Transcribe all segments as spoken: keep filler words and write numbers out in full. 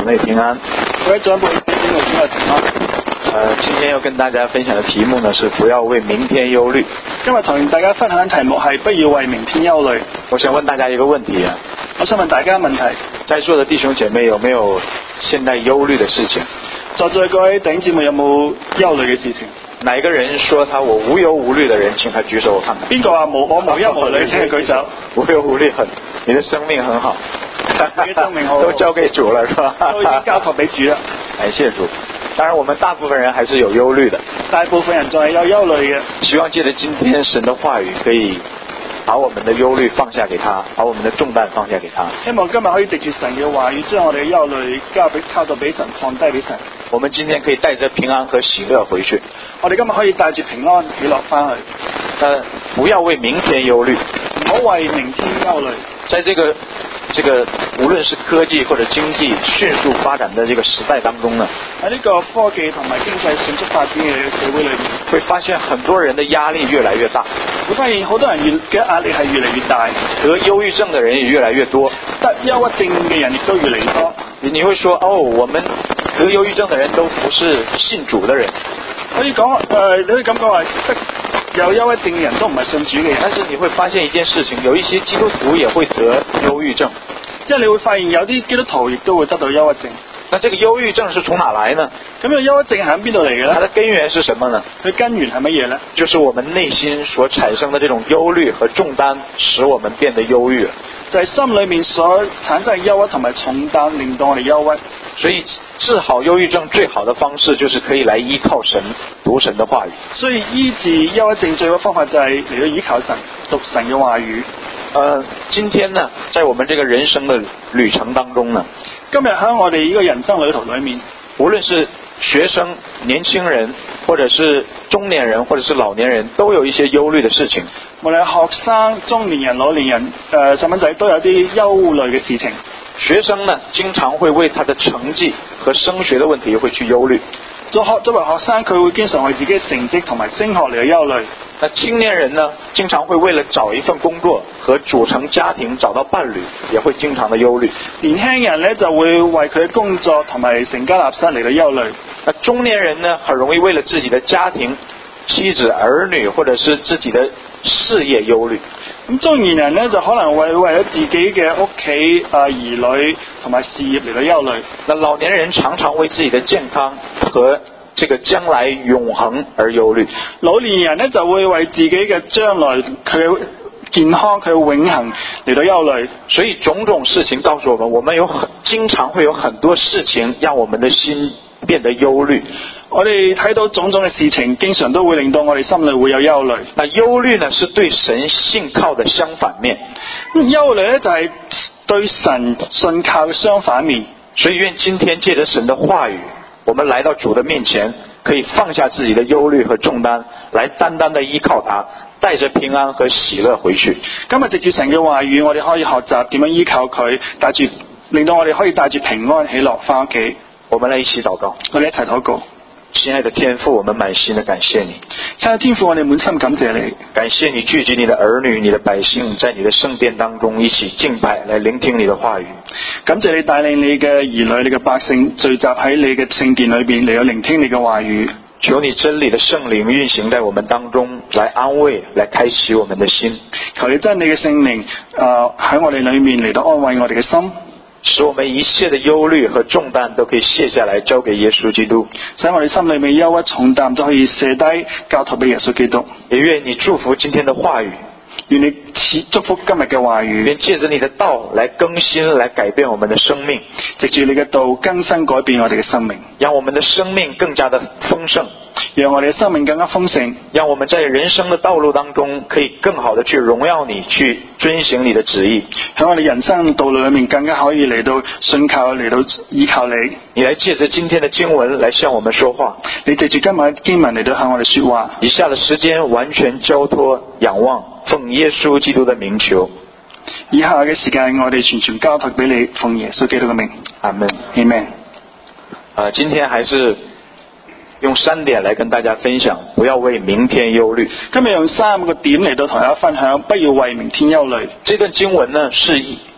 姊妹平安。 各位長輩、弟兄姊妹平安。 呃，今天要跟大家分享的題目呢是不要為明天憂慮。 今日同大家分享嘅題目係不要為明天憂慮。 我想問大家一個問題啊， 我想問大家問題， 在座的弟兄姐妹有沒有現在憂慮的事情？ 在座各位弟兄姊妹有冇憂慮嘅事情？ 哪一個人說他我無憂無慮的人，請他舉手我看看。 邊個話無我無憂無慮？請佢舉手。 無憂無慮很，你的生命很好。 你的生命好， 都交給主了，是吧？ 都已經交託俾主了。 感謝主。當然，我們大部分人還是有憂慮的。 大部分人仲係有憂慮嘅。 希望借着今天神的話語，可以把我們的憂慮放下給他，把我們的重擔放下給他。 希望今日可以藉住神嘅話語，將我哋嘅憂慮交俾交到俾神，放低俾神。 我們今天可以帶着平安和喜樂回去。 我哋今日可以帶住平安喜樂翻去。 呃，不要為明天憂慮， 唔好為明天憂慮。 在這個這個無論是科技或者經濟迅速發展的這個時代當中呢， 喺呢個科技同埋經濟迅速發展嘅社會裏面， 會發現很多人的壓力越來越大， 會發現好多人越嘅壓力係越嚟越大， 得憂鬱症的人也越來越多， 得憂鬱症嘅人亦都越嚟越多。 你會說哦，我們得憂鬱症的人都不是信主的人， 可以講誒、呃，你可以咁講話，得有憂鬱症嘅人都唔係信主嘅人。 但是你會發現一件事情，有一些基督徒也會得憂鬱症。 即係你會發現有啲基督徒亦都會得到憂鬱症。 那這個憂鬱症是從哪來呢？ 咁個憂鬱症係喺邊度嚟嘅呢？ 它的根源是什麼呢？ 佢根源係乜嘢呢？ 就是我們內心所產生的這種憂慮和重擔，使我們變得憂鬱。 就係心裏面所產生嘅憂鬱同埋重擔，令到我哋憂鬱。 所以治好憂鬱症最好的方式，就是可以來依靠神，讀神的話語。 所以醫治憂鬱症最好方法就係嚟到依靠神，讀神嘅話語。 呃，今天呢，在我們這個人生的旅程當中呢， 今日喺我哋呢個人生旅途裏面， 無論是學生、年輕人，或者是中年人，或者是老年人，都有一些憂慮的事情。 無論係學生、中年人、老年人、誒細蚊仔，都有啲憂慮嘅事情。 學生呢，經常會為他的成績和升學的問題會去憂慮。 作學作為學生，佢會經常為自己嘅成績同埋升學嚟嘅憂慮。 那青年人呢，經常會為了找一份工作和組成家庭、找到伴侶，也會經常的憂慮。 年輕人呢，就會為佢嘅工作同埋成家立室嚟到憂慮。 那中年人呢，很容易為了自己的家庭、妻子、兒女，或者是自己的事業憂慮。 咁中年人呢，就可能為為咗自己嘅屋企啊兒女同埋事業嚟到憂慮。 那老年人常常為自己的健康和這個將來永恆而憂慮。 老年人呢，就會為自己嘅將來佢健康佢永恆嚟到憂慮。 所以種種事情告訴我們，我們有很經常會有很多事情讓我們的心變得憂慮。 我哋睇到種種嘅事情，經常都會令到我哋心裏會有憂慮。 那憂慮呢，是對神信靠的相反面。 憂慮呢，就係對神信靠嘅相反面。 所以願今天借着神的話語，我們來到主的面前，可以放下自己的憂慮和重擔，來單單的依靠他，帶着平安和喜樂回去。 今日藉住神嘅話語，我哋可以學習點樣依靠佢，帶住令到我哋可以帶住平安喜樂翻屋企。 我們來一起禱告。 我哋一齊禱告。 親愛的天父，我們滿心的感謝你。 親愛的天父，我哋滿心感謝你。 感謝你聚集你的兒女、你的百姓，在你的聖殿當中一起敬拜，來聆聽你的話語。 感謝你帶領你嘅兒女、你嘅百姓聚集喺你嘅聖殿裏邊嚟到聆聽你嘅話語。 求你真理的聖靈運行在我們當中，來安慰、來開啟我們的心。 求你真理嘅聖靈誒喺我哋裏面嚟到安慰我哋嘅心。 使我們一切的憂慮和重擔都可以卸下來，交給耶穌基督。 使我哋心裏面憂鬱重擔都可以卸低，交託俾耶穌基督。 也願你祝福今天的話語， 願你祝福今日嘅話語。 願借着你的道來更新、來改變我們的生命， 藉住你嘅道更新改變我哋嘅生命， 讓我們的生命更加的豐盛， 讓我哋嘅生命更加豐盛， 讓我們在人生的道路當中可以更好的去榮耀你，去遵行你的旨意。 喺我哋人生道路裏面更加可以嚟到信靠，嚟到依靠你。 你來借着今天的經文來向我們說話， 你藉住今日嘅經文嚟到向我哋說話。 以下的時間完全交託仰望，奉耶穌基督的名求。 以下嘅時間我哋全全交託俾你，奉耶穌基督嘅名。 阿門。 阿門。 啊，今天還是用三點來跟大家分享，不要為明天憂慮。 今日用三個點嚟到同大家分享，不要為明天憂慮。 這段經文呢，是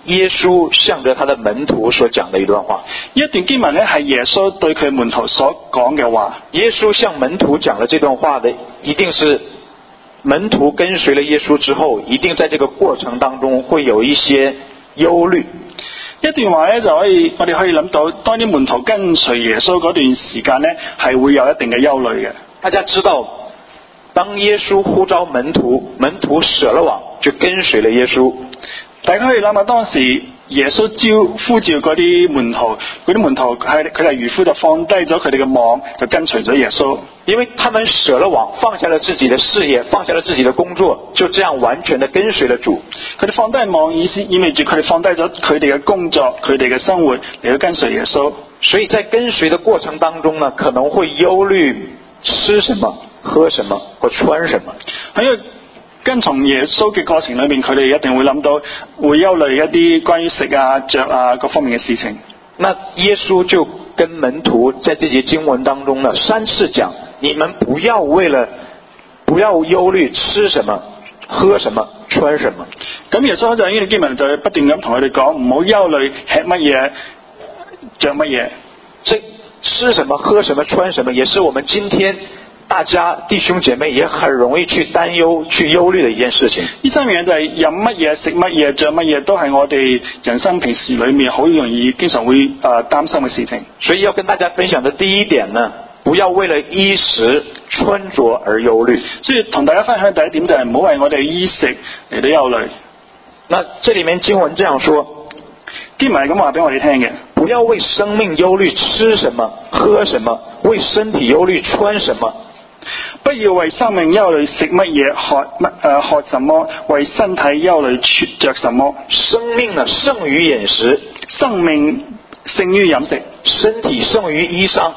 耶穌向着他的門徒所講的一段話。 呢一段經文咧係耶穌對佢門徒所講嘅話。 耶穌向門徒講了這段話的，一定是門徒跟隨了耶穌之後，一定在這個過程當中會有一些憂慮。 一段話咧就可以，我哋可以諗到，當啲門徒跟隨耶穌嗰段時間咧，係會有一定嘅憂慮嘅。 大家知道，當耶穌呼召門徒，門徒捨了網，就跟隨了耶穌。 大家可以諗下，當時耶穌招呼召嗰啲門徒，嗰啲門徒係佢哋漁夫就放低咗佢哋嘅網，就跟隨咗耶穌。 因為他們捨了網，放下了自己的事業，放下了自己的工作，就這樣完全的跟隨了主。 佢哋放低網，意思意味住佢哋放低咗佢哋嘅工作、佢哋嘅生活嚟到跟隨耶穌。 所以在跟隨的過程當中呢，可能會憂慮吃什麼、喝什麼或穿什麼。 喺跟從耶穌嘅過程裏面，佢哋一定會諗到，會憂慮一啲關於食啊、着啊各方面嘅事情。 那耶穌就跟門徒在這節經文當中呢，三次講，你們不要為了不要憂慮吃什麼、喝什麼、穿什麼。 咁耶穌就呢段經文就不斷咁同佢哋講，唔好憂慮吃乜嘢、着乜嘢。 這吃什麼、喝什麼、穿什麼，也是我們今天大家弟兄姐妹也很容易去擔憂、去憂慮的一件事情。 呢三樣就係飲乜嘢、食乜嘢、着乜嘢，都係我哋人生平時裏面好容易、經常會誒擔心嘅事情。 所以要跟大家分享的第一點呢，不要為了衣食穿着而憂慮。所以同大家分享第一點就係唔好為我哋衣食嚟到憂慮。 那這裡面經文這樣說， 經文係咁話俾我哋聽嘅， 不要為生命憂慮吃什麼、喝什麼，為身體憂慮穿什麼。 不要為生命憂慮食乜嘢、喝乜誒喝什麼，為身體憂慮穿着什麼。 生命呢勝於飲食， 生命勝於飲食； 身體勝於衣裳，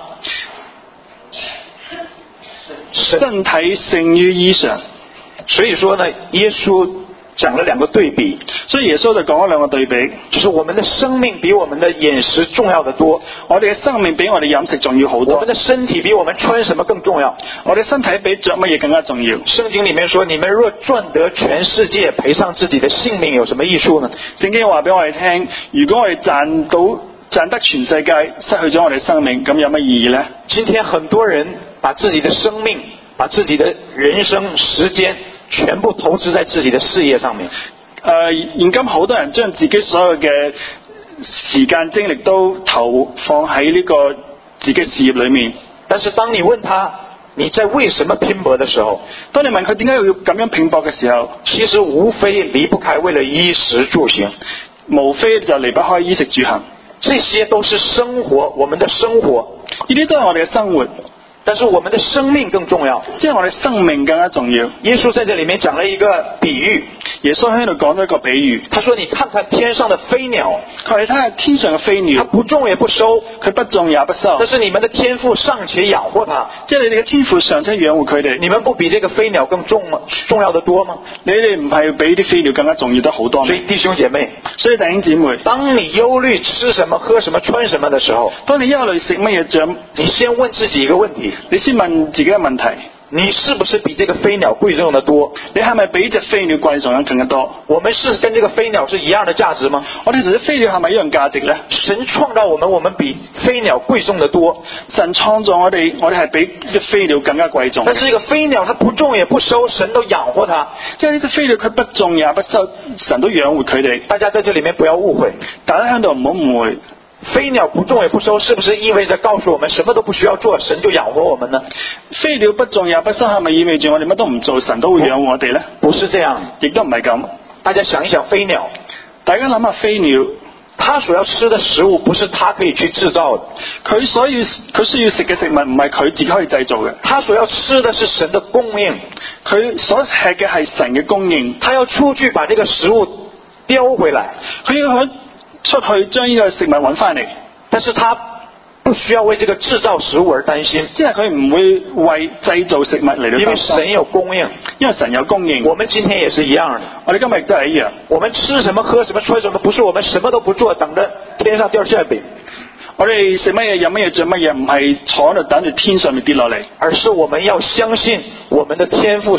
身體勝於衣裳。 所以說呢，耶穌講了兩個對比， 所以耶穌就講咗兩個對比， 就是我們的生命比我們的飲食重要得多， 我哋嘅生命比我哋飲食重要好多， 我們的身體比我們穿什麼更重要， 我哋身體比着乜嘢更加重要。 聖經裡面說，你們若賺得全世界，賠上自己的性命，有什麼益處呢？ 聖經話俾我哋聽，如果我哋賺到賺得全世界，失去咗我哋生命，咁有乜意義呢？ 今天很多人把自己的生命，把自己的人生時間全部投資在自己的事業上面。 誒，現今好多人將自己所有嘅時間精力都投放喺呢個自己事業裏面。 但是當你問他你在為什麼拼搏的時候， 當你問佢點解要咁樣拼搏嘅時候， 其實無非離不開為了衣食住行， 無非就離不開衣食住行。 這些都是生活，我們的生活， 呢啲都係我哋嘅生活。 但是我們的生命更重要， 即係我哋生命更加重要。 耶穌在這裡面講了一個比喻， 耶穌喺度講咗一個比喻。 他說：你看看天上的飛鳥， 佢話你睇下天上嘅飛鳥， 它不種也不收， 佢不種也不收， 但是你們的天父尚且養活它， 即係你哋嘅天父尚且養活佢哋， 你們不比這個飛鳥更重嗎？重要得多嗎？ 你哋唔係比啲飛鳥更加重要得好多咩？ 所以弟兄姐妹， 所以弟兄姊妹， 當你憂慮吃什麼、喝什麼、穿什麼的時候， 當你憂慮食乜嘢着， 你先問自己一個問題， 你先問自己嘅問題， 你是不是比這個飛鳥貴重得多？ 你係咪比隻飛鳥貴重得更加多？ 我們是跟這個飛鳥是一樣的價值嗎？ 我哋同隻飛鳥係咪一樣價值呢？ 神創造我們，我們比飛鳥貴重得多。 神創造我哋，我哋係比隻飛鳥更加貴重。 但是這個飛鳥它不種也不收，神都養活它。 即係呢隻飛鳥佢不種也不收，神都養活佢哋。 大家在這裡面不要誤會， 大家喺度唔好誤會。 飛鳥不種也不收，是不是意味着告訴我們什麼都不需要做，神就養活我們呢？ 飛鳥不種也不收，係咪意味住我哋乜都唔做，神都會養活我哋呢？ 不是這樣， 亦都唔係咁。 大家想一想飛鳥， 大家諗下飛鳥， 它所要吃的食物不是它可以去製造的， 佢所以佢需要食嘅食物唔係佢自己可以製造嘅， 它所要吃的是神的供應， 佢所吃嘅係神嘅供應， 它要出去把這個食物叼回來， 佢要去出去將呢個食物揾翻嚟， 但是他不需要為這個製造食物而擔心， 即係佢唔會為製造食物嚟到擔心， 因為神有供應， 因為神有供應。 我們今天也是一樣的， 我哋今日亦都係一樣。 我們吃什麼喝什麼穿什麼，不是我們什麼都不做，等着天上掉餡餅。 我哋食乜嘢飲乜嘢着乜嘢，唔係坐喺度等住天上面跌落嚟， 而是我們要相信我們的天父是供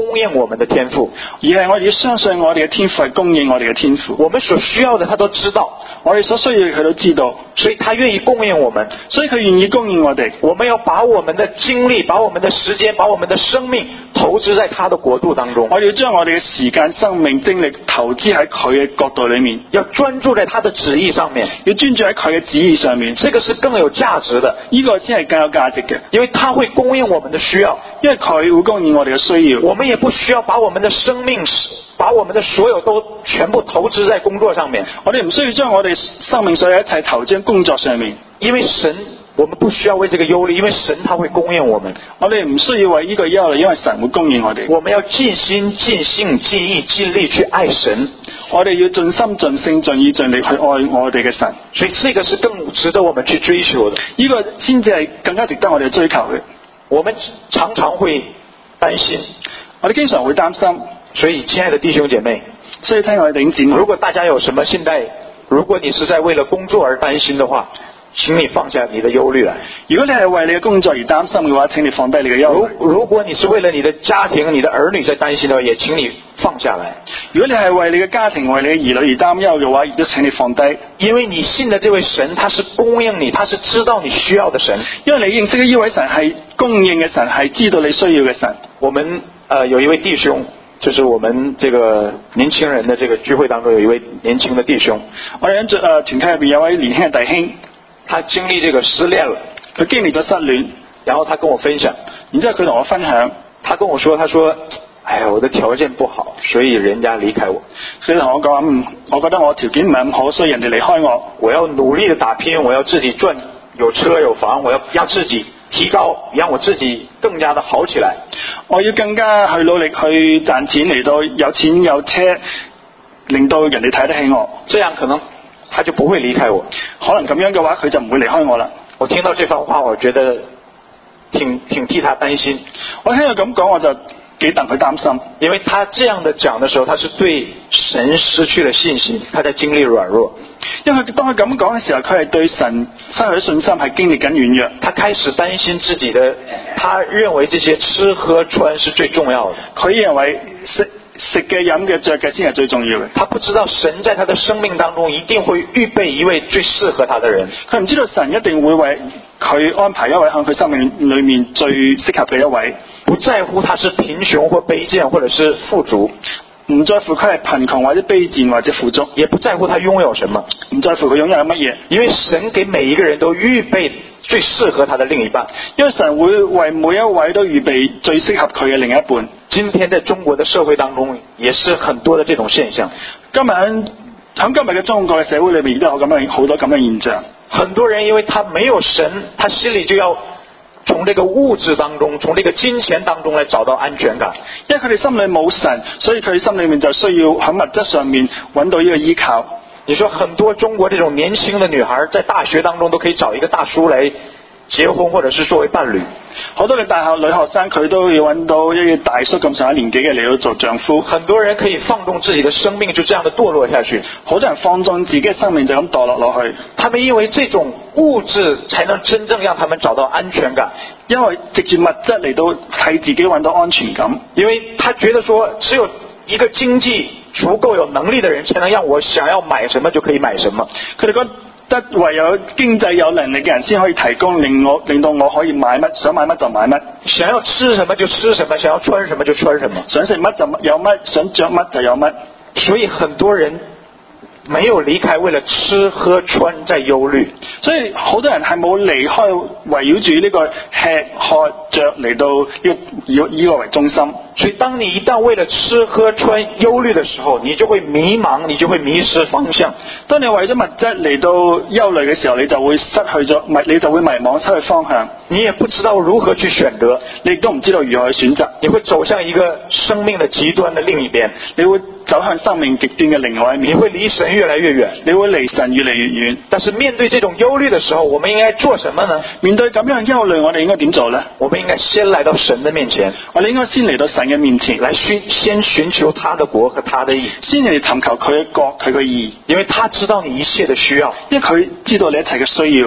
供應我們的天父， 而係我哋要相信我哋嘅天父係供應我哋嘅天父。 我們所需要的他都知道， 我哋所需要嘅佢都知道， 所以他願意供應我們， 所以佢願意供應我哋。 我們要把我們的精力、把我們的時間、把我們的生命投資在他的國度當中。 我哋要將我哋嘅時間、生命、精力投資喺佢嘅國度裏面， 要專注在他的旨意上面， 要專注喺佢嘅旨意上面。 這個是更有價值的， 呢個先係更有價值嘅， 因為他會供應我們的需要， 因為佢會供應我哋嘅需要。 我們也不需要把我們的生命、把我們的所有都全部投資在工作上面。 我哋唔需要將我哋生命所有一切投資喺工作上面， 因為神，我們不需要為這個憂慮，因為神他會供應我們。 我哋唔需要為呢個憂慮，因為神會供應我哋。 我們要盡心、盡性、盡意、盡力去愛神。 我哋要盡心、盡性、盡意、盡力去愛我哋嘅神。 所以這個是更值得我們去追求的。 呢個先至係更加值得我哋追求嘅。 我們常常會擔心， 我哋經常會擔心。 所以親愛的弟兄姐妹， 所以聽我哋弟兄姊妹， 如果大家有什麼現在，如果你是在為了工作而擔心的話，請你放下你的憂慮來。 如果你係為你嘅工作而擔心嘅話，請你放低你嘅憂慮。 如如果你是為了你的家庭、你的兒女在擔心的話，也請你放下來。 如果你係為你嘅家庭、為你嘅兒女而擔憂嘅話，亦都請你放低。 因為你信的這位神，他是供應你，他是知道你需要的神。 因為你認識嘅呢位神係供應嘅神，係知道你需要嘅神。 我們呃有一位弟兄，就是我們這個年輕人的這個聚會當中有一位年輕的弟兄， 我哋喺誒團體入邊有位年輕嘅弟兄， 他經歷這個失戀了， 佢經歷咗失戀， 然後他跟我分享， 然之後佢同我分享， 他跟我說，他說，哎呀，我的條件不好，所以人家離開我。 佢同我講，嗯，我覺得我條件唔係咁好，所以人哋離開我。 我要努力的打拼，我要自己賺，有車有房，我要讓自己提高，讓我自己更加的好起來。 我要更加去努力去賺錢，嚟到有錢有車，令到人哋睇得起我。 這樣可能他就不會離開我。 可能咁樣嘅話，佢就唔會離開我啦。 我聽到這番話，我覺得挺挺替他擔心。 我聽佢咁講，我就幾戥佢擔心， 因為他這樣的講的時候，他是對神失去了信心，他在經歷軟弱。 因為當佢咁講嘅時候，佢係對神失去咗信心，係經歷緊軟弱。 他開始擔心自己的，他認為這些吃喝穿是最重要的。 佢認為食食嘅、飲嘅、着嘅先係最重要嘅。 他不知道神在他的生命當中一定會預備一位最適合他的人。 佢唔知道神一定會為佢安排一位向佢生命裏面最適合嘅一位。 不在乎他是貧窮或卑賤，或者是富足， 唔在乎佢係貧窮或者卑賤或者富足， 也不在乎他擁有什麼， 唔在乎佢擁有乜嘢。 因為神給每一個人都預備最適合他的另一半， 因為神會為每一位都預備最適合佢嘅另一半。 今天在中國的社會當中，也是很多的這種現象。 今日喺喺今日嘅中國嘅社會裏面，亦都有咁樣好多咁嘅現象。 很多人因為他沒有神，他心裏就要從這個物質當中，從這個金錢當中來找到安全感。 因為佢哋心裏冇神，所以佢哋心裏面就需要喺物質上面揾到呢個依靠。 你說很多中國這種年輕的女孩，在大學當中都可以找一個大叔來結婚，或者是作為伴侶。 好多嘅大學女學生佢都要揾到一個大叔咁上下年紀嘅嚟到做丈夫。 很多人可以放縱自己的生命，就這樣的墮落下去。 好多人放縱自己嘅生命就咁墮落落去。 他們因為這種物質才能真正讓他們找到安全感， 因為藉住物質嚟到替自己揾到安全感。 因為他覺得說，只有一個經濟足夠有能力的人，才能讓我想要買什麼就可以買什麼。 佢哋覺得唯有經濟有能力嘅人先可以提供令我令到我可以買乜，想買乜就買乜， 想要吃什麼就吃什麼，想要穿什麼就穿什麼， 想食乜就有乜，想着乜就有乜。 所以很多人沒有離開，為了吃喝穿在憂慮。 所以好多人係冇離開，圍繞住呢個吃喝着嚟到以以個為中心。 所以當你一旦為了吃喝穿憂慮的時候，你就會迷茫，你就會迷失方向。 當你為咗物質嚟到憂慮嘅時候，你就會失去咗，你就會迷茫，失去方向。 你也不知道如何去選擇， 你亦都唔知道如何去選擇， 你會走向一個生命的極端的另一邊， 你會走向生命極端嘅另外一面， 你會離神越來越遠， 你會離神越嚟越遠。 但是面對這種憂慮的時候，我們應該做什麼呢？ 面對咁樣憂慮，我哋應該點做呢？ 我們應該先來到神的面前， 我哋應該先嚟到神嘅面前， 來尋先尋求他的國和他的義， 先嚟尋求佢嘅國佢嘅義， 因為他知道你一切的需要， 因為佢知道你一切嘅需要。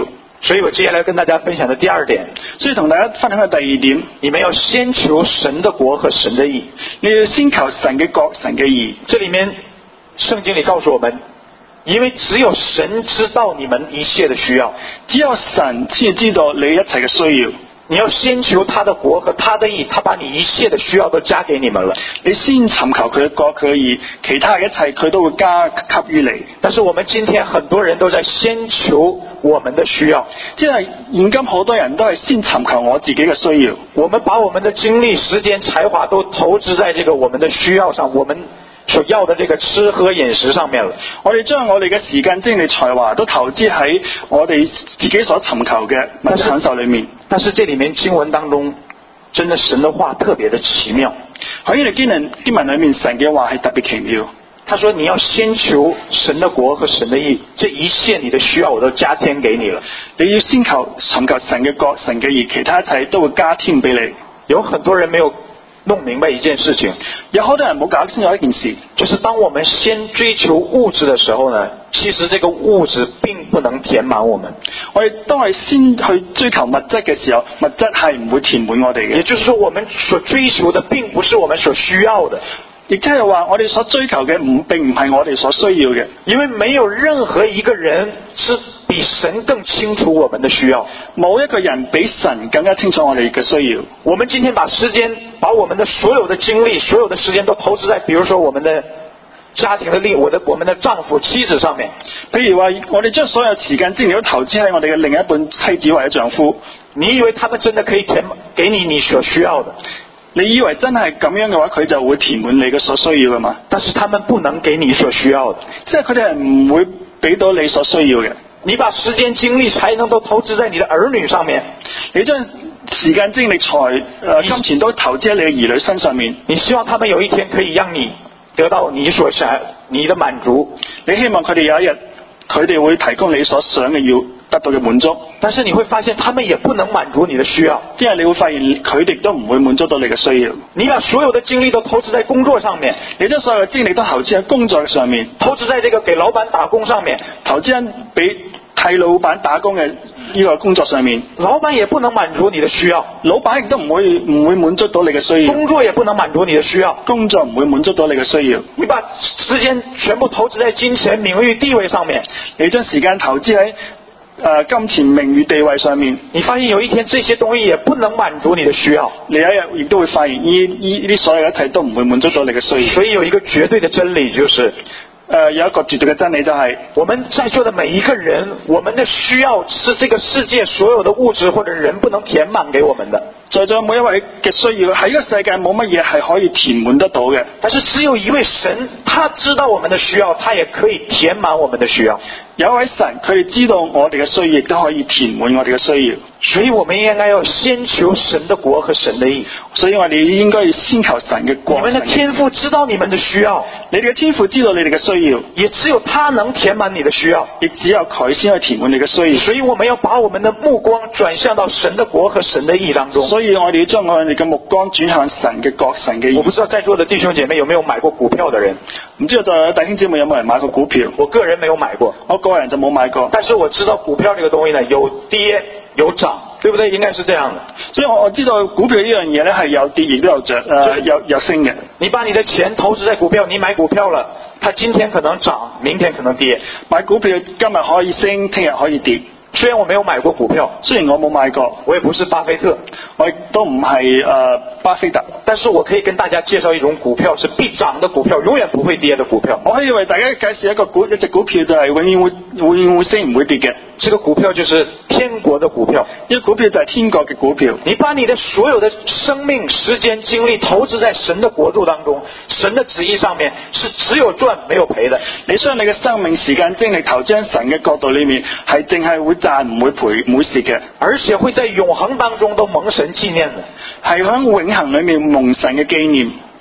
所以我接下来跟大家分享的第二点， 所以同大家分享嘅第二點， 你們要先求神的國和神的義。 你要先求神嘅國、神嘅義。 這裡面聖經裡告訴我們，因為只有神知道你們一切的需要， 只有神先知道你一切嘅需要。 你要先求他的國和他的義，他把你一切的需要都加給你們了。 你先尋求佢嘅國、佢嘅義，其他嘅一切佢都會加給予你。 但是我們今天很多人都在先求我們的需要， 即係現今好多人都係先尋求我自己嘅需要。 我們把我們的精力、時間、才華都投資在這個我們的需要上，我們所要的這個吃喝飲食上面了。 我哋將我哋嘅時間、精力、才華都投資喺我哋自己所尋求嘅物質享受裏面。 但是這裡面經文當中，真的神的話特別的奇妙。 喺呢個經文經文裏面，神嘅話係特別奇妙。 他說你要先求神的國和神的義，這一切你的需要我都加添給你了。 你要先求尋求神嘅國、神嘅義，其他一切都會加添俾你。 有很多人沒有弄明白一件事情， 有好多人冇搞清楚一件事， 就是當我們先追求物質的時候呢，其實這個物質並不能填滿我們。 我哋當我哋先去追求物質嘅時候，物質係唔會填滿我哋嘅。 也就是說，我們所追求的並不是我們所需要的。 亦即係話，我哋所追求嘅唔並唔係我哋所需要嘅， 因為沒有任何一個人是比神更清楚我們的需要， 冇一個人比神更加清楚我哋嘅需要。 我們今天把時間，把我們的所有的精力、所有的時間都投資在，比如說我們的家庭的另我的我們的丈夫、妻子上面。 譬如話，我哋將所有時間精力都投資喺我哋嘅另一半妻子或者丈夫， 你以為他們真的可以填給你你所需要的？ 你以為真係咁樣嘅話，佢就會填滿你嘅所需要嘅嘛？ 但是他們不能給你所需要的， 即係佢哋係唔會俾到你所需要嘅。 你把時間、精力、才能都投資在你的兒女上面， 你將時間、精力、財、呃、金錢都投資喺你嘅兒女身上面。 你希望他們有一天可以讓你得到你所想、你的滿足。 你希望佢哋有一日，佢哋會提供你所想嘅要得到嘅滿足。 但是你會發現，他們也不能滿足你的需要。 即係你會發現，佢哋都唔會滿足到你嘅需要。 你把所有的精力都投資在工作上面， 你將所有嘅精力都投資喺工作上面， 投資在這個給老闆打工上面， 投資喺俾替老闆打工嘅呢個工作上面， 老闆也不能滿足你的需要， 老闆亦都唔會唔會滿足到你嘅需要， 工作也不能滿足你的需要， 工作唔會滿足到你嘅需要。 你把時間全部投資在金錢、名譽、地位上面， 你將時間投資喺誒金錢、名譽、地位上面， 你發現有一天這些東西也不能滿足你的需要， 你有一日亦都會發現呢呢呢所有一切都唔會滿足到你嘅需要。 所以有一個絕對的真理就是。 誒、呃，有一個絕對嘅真理就係、是， 我們在座的每一個人，我們的需要是這個世界所有的物質或者人不能填滿給我們的。在座每一位嘅需要喺呢個世界冇乜嘢係可以填滿得到嘅，但是只有一位神，他知道我們的需要，他也可以填滿我們的需要。有一位神，佢哋知道我哋嘅需要，亦都可以填滿我哋嘅需要。所以我們應該要先求神的國和神的義。所以我哋應該要先求神嘅國。你們的天父知道你們的需要，你哋嘅天父知道你哋嘅需要，也只有他能填滿你的需要，亦只有佢先可以填滿你嘅需要。所以我們要把我們的目光轉向到神的國和神的義當中。所以我哋要將我哋嘅目光轉向神嘅國、神嘅義。我不知道在座的弟兄姐妹有沒有買過股票的人？唔知道在弟兄姐妹有冇人買過股票？我個人沒有買過，我個人就冇買過。但是我知道股票這個東西呢，有跌有漲，對不對？應該是這樣的。所以我知道股票呢樣嘢呢係有跌亦都有漲，呃有有升嘅。你把你的錢投資在股票，你買股票了，它今天可能漲，明天可能跌。買股票今日可以升，聽日可以跌。雖然我沒有買過股票，雖然我冇買過，我也不是巴菲特，我亦都唔係誒巴菲特，但是我可以跟大家介紹一種股票是必漲的股票，永遠不會跌的股票。我可以為大家介紹一個股一隻股票就係永遠會永遠會升唔會跌嘅。這個股票就是天國的股票，呢個股票就係天國嘅股票。你把你的所有的生命、時間、精力投資在神的國度當中，神的旨意上面，是只有賺沒有賠的。你將你嘅生命、時間、精力投資喺神嘅國度裏面，係淨係會賺唔會賠唔會蝕嘅，而且會在永恆當中都蒙神紀念的，係喺永恆裏面蒙神嘅紀念。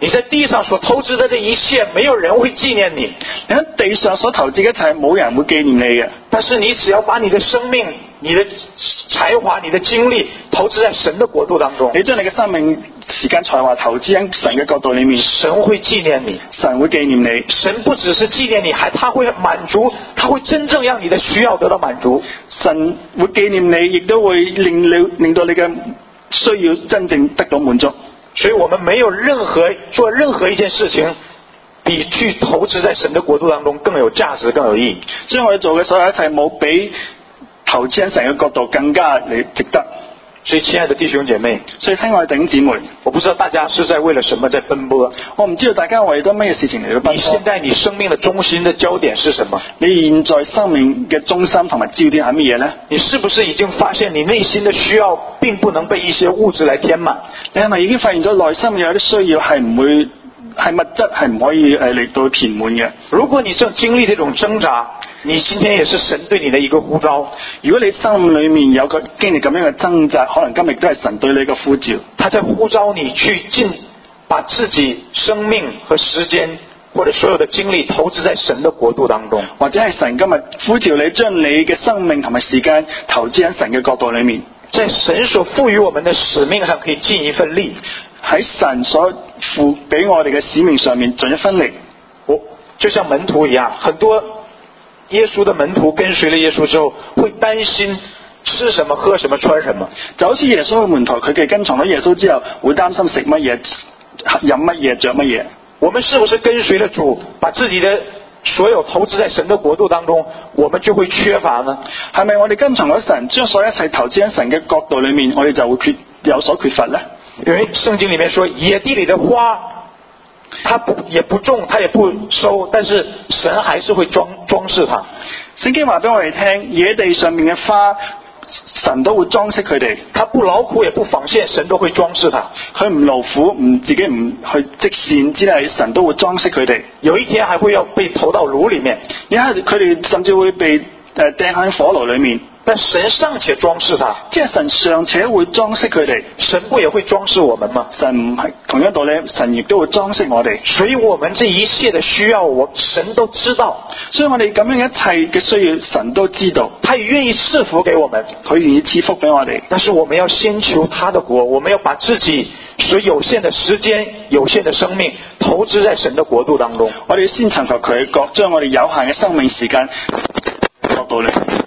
你在地上所投資的這一切，沒有人會紀念你。 你喺地上所投資嘅一切，冇人會紀念你嘅。 但是你只要把你的生命、你的才華、你的精力投資在神的國度當中， 你將你嘅生命、時間、才華投資喺神嘅國度裏面， 神會紀念你， 神會紀念你。 神不只是紀念你，還他會滿足，他會真正讓你的需要得到滿足。 神會紀念你，亦都會令你令到你嘅需要真正得到滿足。 所以我們沒有任何做任何一件事情比去投資在神的國度當中更有價值更有意義。 所以我哋做嘅所有一切冇比投資喺神嘅國度更加嚟值得。 所以親愛的弟兄姐妹， 所以親愛的弟兄姊妹， 我不知道大家是在為了什麼在奔波， 我唔知道大家為咗咩事情嚟到奔波。 你現在你生命的中心的焦點是什麼？ 你現在生命嘅中心同埋焦點係乜嘢呢？ 你是不是已經發現你內心的需要並不能被一些物質來填滿？ 你係咪已經發現咗內心有啲需要係唔會係物質係唔可以誒嚟到填滿嘅？ 如果你正經歷這種掙扎，你今天也是神對你的一個呼召。 如果你心裏面有個經歷咁樣嘅掙扎，可能今日都係神對你嘅呼召。 他在呼召你去盡把自己生命和時間或者所有的精力投資在神的國度當中， 或者係神今日呼召你將你嘅生命同埋時間投資喺神嘅國度裏面， 在神所賦予我們的使命上可以盡一份力， 喺神所賦俾我哋嘅使命上面盡一分力。 我就像門徒一樣，很多耶穌的門徒跟隨了耶穌之後，會擔心吃什麼、喝什麼、穿什麼。 就好似耶穌嘅門徒，佢哋跟從咗耶穌之後，會擔心食乜嘢、飲乜嘢、着乜嘢。 我們是不是跟隨了主，把自己的所有投資在神的國度當中，我們就會缺乏呢？ 係咪我哋跟從咗神，將所有一切投資喺神嘅國度裏面，我哋就會缺有所缺乏呢？ 因為聖經裏面說，野地裏的花，它不也不種，它也不收，但是神還是會裝裝飾它。 聖經話俾我哋聽，野地上面嘅花，神都會裝飾佢哋。 它不勞苦也不紡線，神都會裝飾它。 佢唔勞苦，唔自己唔去織線，只係神都會裝飾佢哋。 有一天還會要被投到爐裏面， 因為佢哋甚至會被誒掟喺火爐裏面。 但神尚且裝飾它， 即係神尚且會裝飾佢哋， 神不也會裝飾我們嗎？ 神唔係同樣道理，神亦都會裝飾我哋。 所以我們這一切的需要，我神都知道。 所以我哋咁樣一切嘅需要，神都知道。 他也願意賜福給我們， 佢願意賜福俾我哋。 但是我們要先求他的國，我們要把自己所有限的時間、有限的生命投資在神的國度當中。 我哋要先尋求佢嘅國，將我哋有限嘅生命時間落到嚟。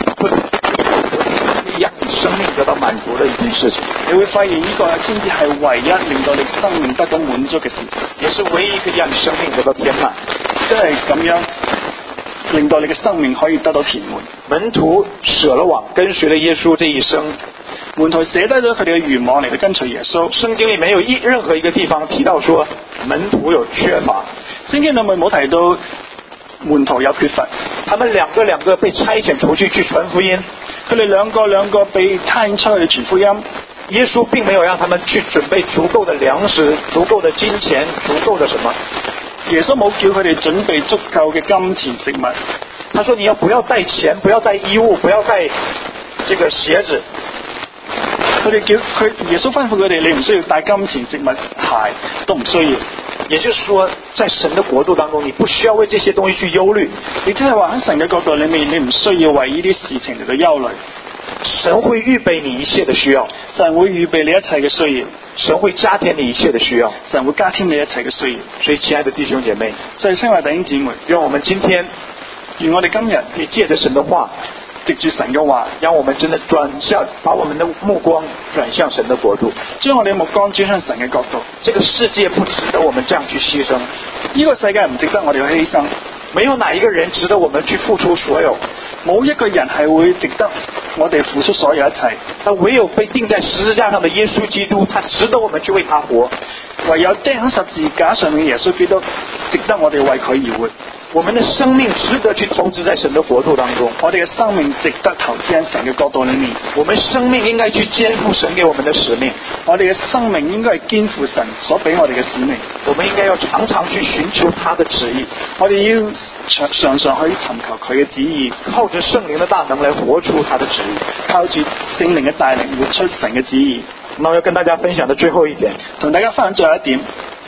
讓你生命得到滿足的一件事情， 你會發現呢個先至係唯一令到你生命得到滿足嘅事情， 也是唯一可以讓你生命得到填滿， 即係咁樣令到你嘅生命可以得到填滿。 門徒捨了網，跟隨了耶穌這一生， 門徒捨低咗佢哋嘅願望嚟到跟隨耶穌。 聖經裏沒有一任何一個地方提到說門徒有缺乏， 聖經裏面冇提到門徒有缺乏， 他們兩個兩個被差遣出去去傳福音， 佢哋兩個兩個被差遣出去傳福音。 耶穌並沒有讓他們去準備足夠的糧食、足夠的金錢、足夠的什麼。 耶穌冇叫佢哋準備足夠嘅金錢食物。 他說你要不要帶錢，不要帶衣物，不要帶這個鞋子。 佢哋叫佢耶穌吩咐佢哋，你唔需要帶金錢、食物、鞋，都唔需要。 也就是說，在神的國度當中，你不需要為這些東西去憂慮。 亦即係話喺神嘅國度裏面，你唔需要為呢啲事情嚟到憂慮。 神會預備你一切的需要， 神會預備你一切嘅需要， 神會加添你一切的需要， 神會加添你一切嘅需要。 所以，親愛的弟兄姐妹， 所以親愛弟兄姊妹， 願我們今天， 願我哋今日可以借着神的話， 藉住神嘅話， 讓我們真的轉向，把我們的目光轉向神的國度， 將我哋嘅目光轉向神嘅國度。 這個世界不值得我們這樣去犧牲， 呢個世界唔值得我哋去犧牲。 沒有哪一個人值得我們去付出所有， 冇一個人係會值得我哋付出所有一切。 但唯有被釘在十字架上的耶穌基督，他值得我們去為他活。 唯有釘喺十字架上面嘅耶穌基督，值得我哋為佢而活。 我們的生命值得去投資在神的國度當中， 我哋嘅生命值得投資喺神嘅國度裏面。 我們生命應該去肩負神給我們的使命， 我哋嘅生命應該係肩負神所俾我哋嘅使命。 我們應該要常常去尋求他的旨意， 我哋要常常常去尋求佢嘅旨意， 靠着聖靈的大能來活出他的旨意， 靠住聖靈嘅帶領活出神嘅旨意。 那我要跟大家分享的最後一點， 同大家分享最後一點，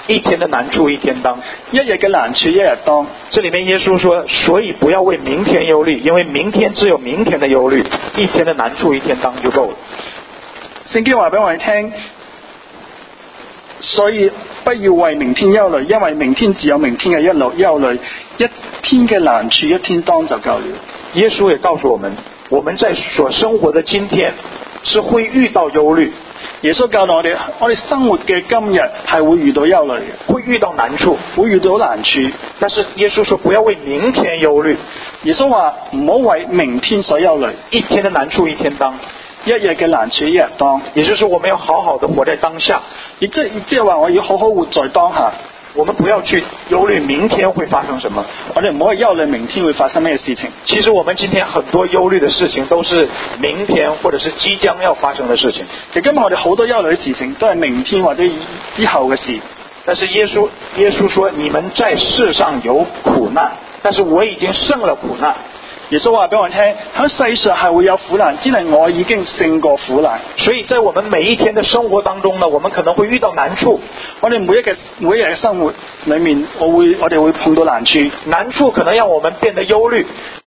一天的難處一天當， 一日嘅難處一日當。 這裡面耶穌說，所以不要為明天憂慮，因為明天只有明天的憂慮，一天的難處一天當就夠了。 聖經話俾我哋聽，所以不要為明天憂慮，因為明天只有明天嘅一路憂慮，一天嘅難處一天當就夠了。 耶穌也告訴我們，我們在所生活的今天是會遇到憂慮。 耶穌教導我哋，我哋生活嘅今日係會遇到憂慮嘅， 會遇到難處， 會遇到難處。 但是耶穌說不要為明天憂慮， 耶穌話唔好為明天所憂慮， 一天的難處一天當， 一日嘅難處一日當。 也就是說我們要好好的活在當下， 亦即即係話我要好好活在當下。 我們不要去憂慮明天會發生什麼， 我哋唔好去憂慮明天會發生咩事情。 其實我們今天很多憂慮的事情都是明天或者是即將要發生的事情。 其實今日我哋好多憂慮嘅事情都係明天或者之後嘅事。 但是耶穌耶穌說，你們在世上有苦難，但是我已經勝了苦難。 耶穌話俾我聽，喺世上係會有苦難，只係我已經勝過苦難。 所以在我們每一天的生活當中呢，我們可能會遇到難處。 我哋每一個每一日嘅生活裏面，我會我哋會碰到難處， 難處可能讓我們變得憂慮。